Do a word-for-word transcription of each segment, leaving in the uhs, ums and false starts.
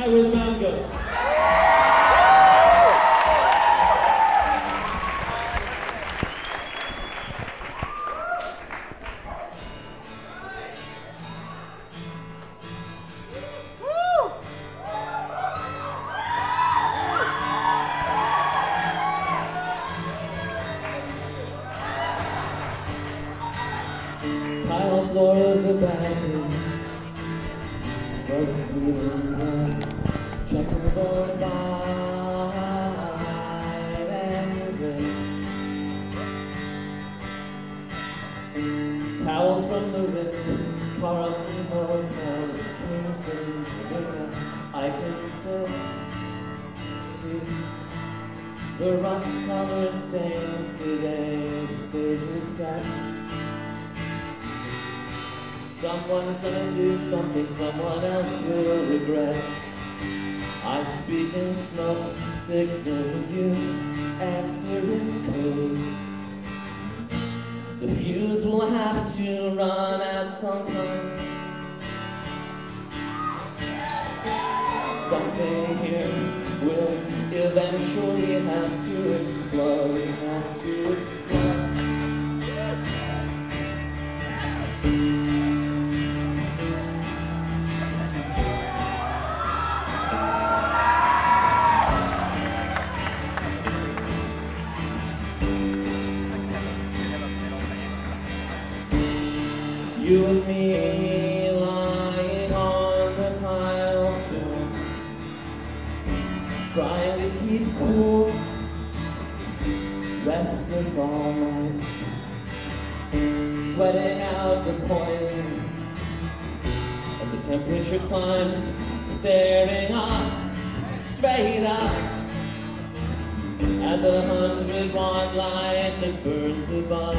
Hi, where's the mountains go? Tile floor of the bathroom, smoke cleaning gun, checking the board by and red. Towels from the Ritz, Carlton Hotel, Kingston, Jamaica. I can still see the rust-colored stains today. The stage is set. Someone's gonna do something someone else will regret. I speak in smoke signals and you answer in code. The fuse will have to run at some point. Something here will eventually have to explode, have to explode. You and me lying on the tile floor, trying to keep cool, restless all night, sweating out the poison as the temperature climbs, staring up, straight up at the hundred watt light that burns above.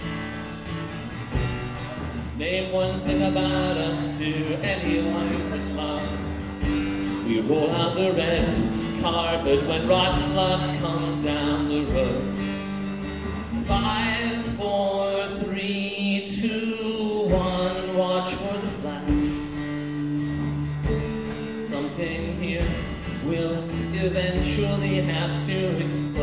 Name one thing about us to anyone you can love. We roll out the red carpet when rotten luck comes down the road. Five, four, three, two, one, watch for the flash. Something here will eventually have to explode.